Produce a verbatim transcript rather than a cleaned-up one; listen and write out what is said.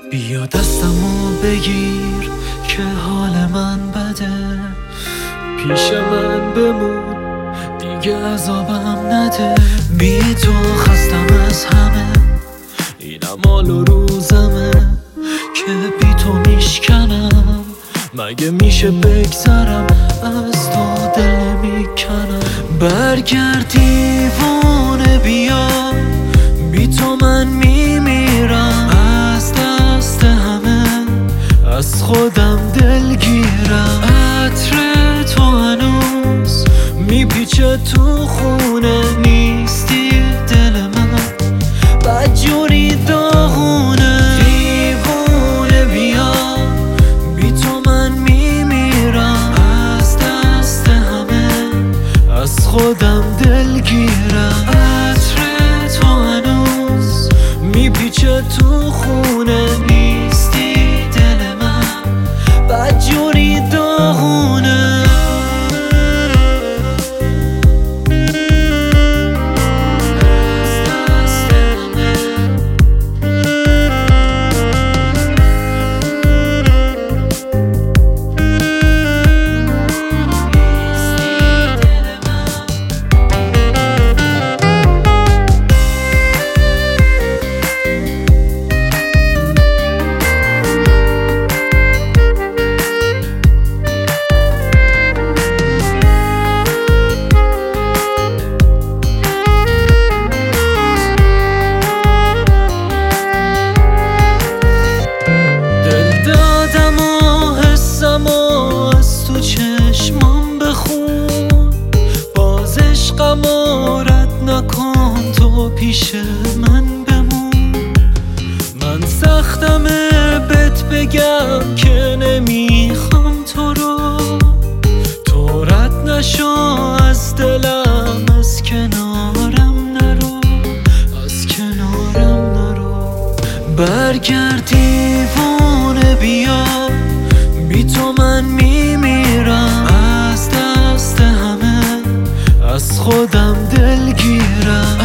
بیا دستمو بگیر که حال من بده، پیش من بمون دیگه عذابم نده. بی تو خستم از همه، اینم حال و روزمه که بی تو میشکنم. مگه میشه بگذرم از تو، دل میکنم. برگرد دیوانه بیا، بی تو من میمیرم. از دست همه از خودم دلگیرم. عطر تو هنوز میپیچه تو خونه، نیستی دل من بدجوری داغونه. دیوونه بیا، بی تو من میمیرم. از دست همه از خودم دلگیرم. عطر تو هنوز میپیچه تو خونه، نیستی دل من بدجوری داغونه. چشمام بخون باز عشقم رد نکن، تو پیش من بمون. من سختمه بهت بگم که نمیخوام تو رو، تو رد نشو از دلم، از کنارم نرو، از کنارم نرو. برگرد دیوانه بیا، بی تو من میمیرم. از دست همه از خودم دلگیرم.